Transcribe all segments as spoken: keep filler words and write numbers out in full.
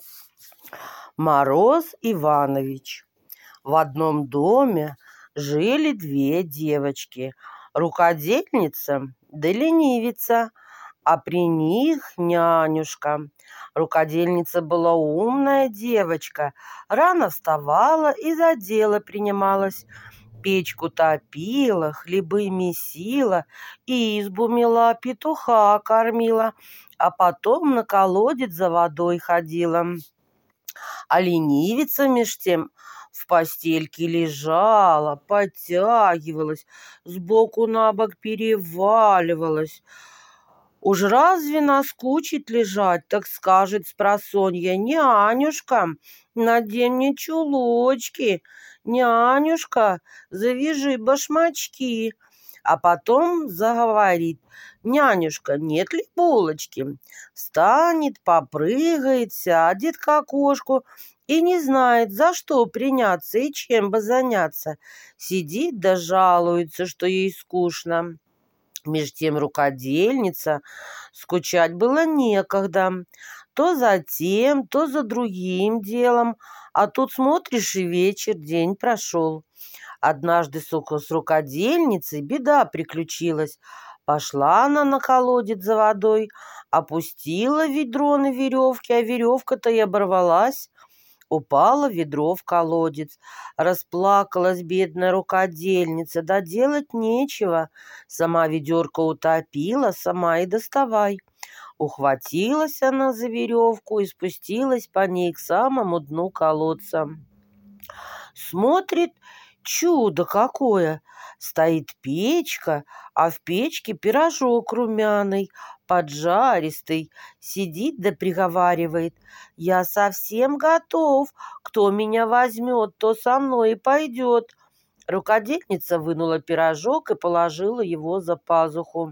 Мороз Иванович. В одном доме жили две девочки, рукодельница да ленивица, а при них нянюшка. Рукодельница была умная девочка, рано вставала и за дело принималась. Печку топила, хлебы месила, избу мела, петуха кормила, а потом на колодец за водой ходила. А ленивица меж тем в постельке лежала, подтягивалась, сбоку на бок переваливалась. Уж разве наскучит лежать, так скажет спросонья: «Нянюшка, надень мне чулочки, нянюшка, завяжи башмачки». А потом заговорит: «Нянюшка, нет ли булочки?» Встанет, попрыгает, сядет к окошку и не знает, за что приняться и чем бы заняться. Сидит да жалуется, что ей скучно. Меж тем рукодельница скучать было некогда. То за тем, то за другим делом, а тут смотришь, и вечер, день прошел. Однажды с рукодельницей беда приключилась. Пошла она на колодец за водой, опустила ведро на веревке, а веревка-то и оборвалась. Упало ведро в колодец. Расплакалась бедная рукодельница, да делать нечего. Сама ведерко утопила, сама и доставай. Ухватилась она за веревку и спустилась по ней к самому дну колодца. Смотрит, чудо какое! Стоит печка, а в печке пирожок румяный, поджаристый. Сидит да приговаривает: «Я совсем готов. Кто меня возьмет, то со мной и пойдет». Рукодельница вынула пирожок и положила его за пазуху.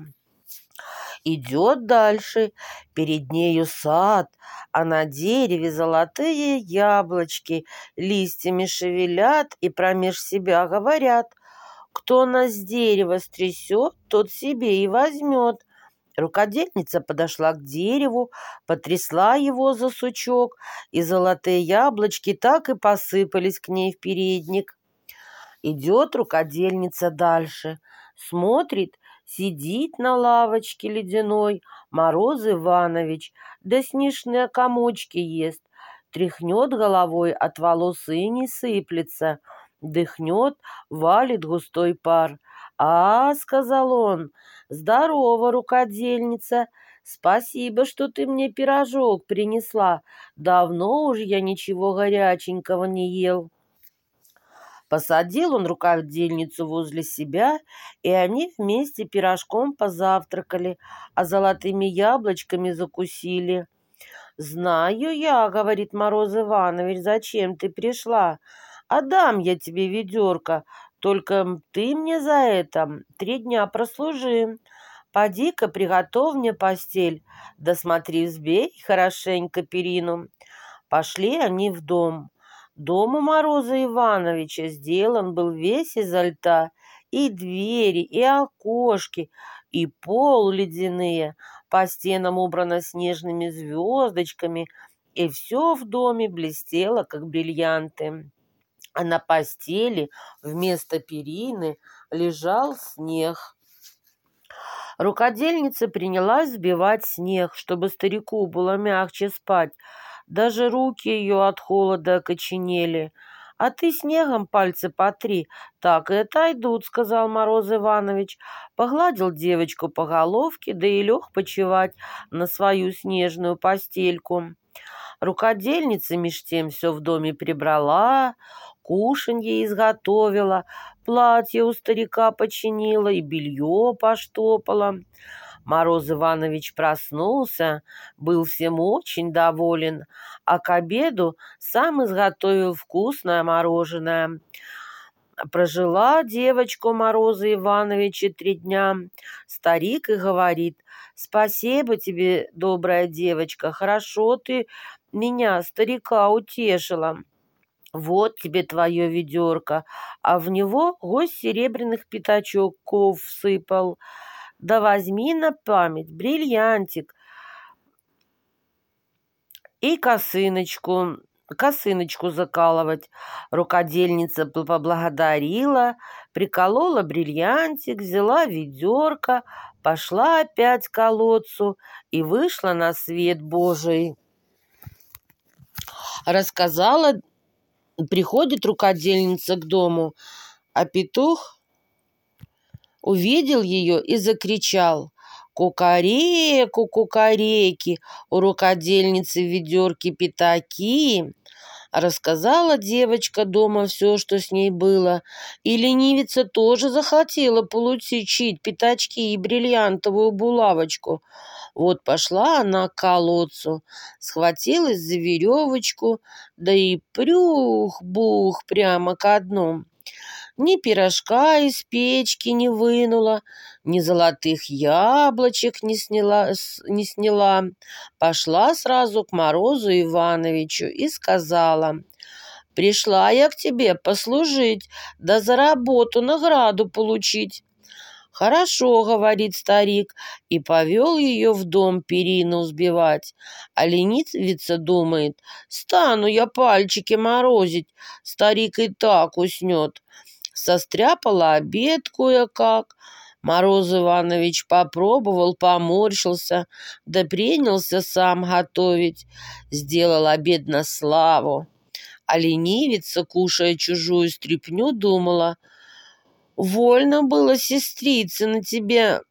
Идет дальше. Перед нею сад, а на дереве золотые яблочки листьями шевелят и промеж себя говорят: «Кто нас с дерева стрясет, тот себе и возьмет». Рукодельница подошла к дереву, потрясла его за сучок, и золотые яблочки так и посыпались к ней в передник. Идет рукодельница дальше. Смотрит, сидит на лавочке ледяной Мороз Иванович, да снежные комочки ест. Тряхнет головой, от волос и не сыплется. Дыхнет, валит густой пар. «А, — сказал он, — здорово, рукодельница, спасибо, что ты мне пирожок принесла. Давно уж я ничего горяченького не ел». Посадил он рукодельницу возле себя, и они вместе пирожком позавтракали, а золотыми яблочками закусили. «Знаю я, — говорит Мороз Иванович, — зачем ты пришла. Отдам я тебе ведерко, только ты мне за это три дня прослужи. Поди-ка приготовь мне постель, да смотри, взбей хорошенько перину». Пошли они в дом. Дом у Мороза Ивановича сделан был весь изо льда, и двери, и окошки, и пол ледяные, по стенам убрано снежными звездочками, и все в доме блестело, как бриллианты. А на постели вместо перины лежал снег. Рукодельница принялась взбивать снег, чтобы старику было мягче спать. Даже руки ее от холода окоченели. «А ты снегом пальцы потри, так и отойдут», — сказал Мороз Иванович. Погладил девочку по головке, да и лег почевать на свою снежную постельку. Рукодельница меж тем все в доме прибрала, кушанье изготовила, платье у старика починила и белье поштопала. Мороз Иванович проснулся, был всем очень доволен, а к обеду сам изготовил вкусное мороженое. Прожила девочка Мороза Ивановича три дня. Старик и говорит: «Спасибо тебе, добрая девочка, хорошо ты меня, старика, утешила. Вот тебе твое ведерко», а в него гость серебряных пятачков всыпал. «Да возьми на память бриллиантик, и косыночку, косыночку закалывать. Рукодельница поблагодарила, приколола бриллиантик, взяла ведерко, пошла опять к колодцу и вышла на свет Божий. Рассказала, приходит рукодельница к дому, а петух увидел ее и закричал: «Кукареку, кукареки, у рукодельницы в ведерке пятаки». Рассказала девочка дома все, что с ней было, и ленивица тоже захотела получить пятачки и бриллиантовую булавочку. Вот пошла она к колодцу, схватилась за веревочку, да и прюх-бух прямо ко дну. Ни пирожка из печки не вынула, ни золотых яблочек не сняла, не сняла. Пошла сразу к Морозу Ивановичу и сказала: «Пришла я к тебе послужить, да за работу награду получить». «Хорошо, — говорит старик, — и повел ее в дом перину взбивать. А ленивица думает: стану я пальчики морозить, старик и так уснет». Состряпала обед кое-как. Мороз Иванович попробовал, поморщился, да принялся сам готовить. Сделал обед на славу. А ленивица, кушая чужую стряпню, думала: «Вольно было, сестрица, на тебе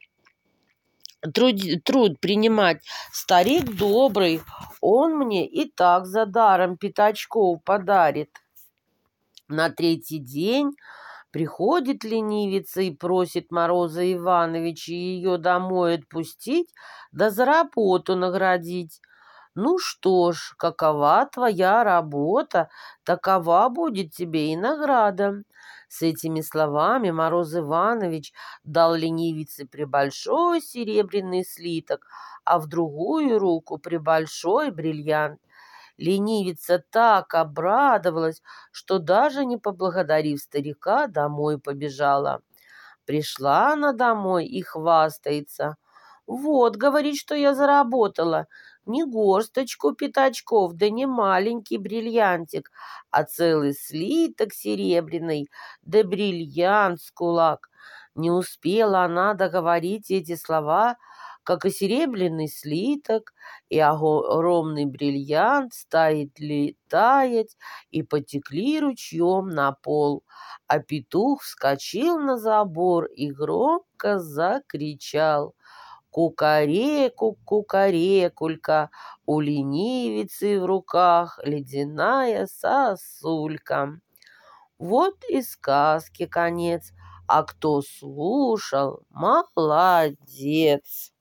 труд, труд принимать. Старик добрый, он мне и так за даром пятачков подарит». На третий день приходит ленивица и просит Мороза Ивановича ее домой отпустить, да за работу наградить. «Ну что ж, какова твоя работа, такова будет тебе и награда». С этими словами Мороз Иванович дал ленивице прибольшой серебряный слиток, а в другую руку прибольшой бриллиант. Ленивица так обрадовалась, что даже не поблагодарив старика, домой побежала. Пришла она домой и хвастается: «Вот, — говорит, — что я заработала. Не горсточку пятачков, да не маленький бриллиантик, а целый слиток серебряный, да бриллиант с кулак». Не успела она договорить эти слова, как и серебряный слиток, и огромный бриллиант стает летать, и потекли ручьем на пол. А петух вскочил на забор и громко закричал: «Кукареку, кукарекулька, у ленивицы в руках ледяная сосулька». Вот и сказки конец, а кто слушал, молодец.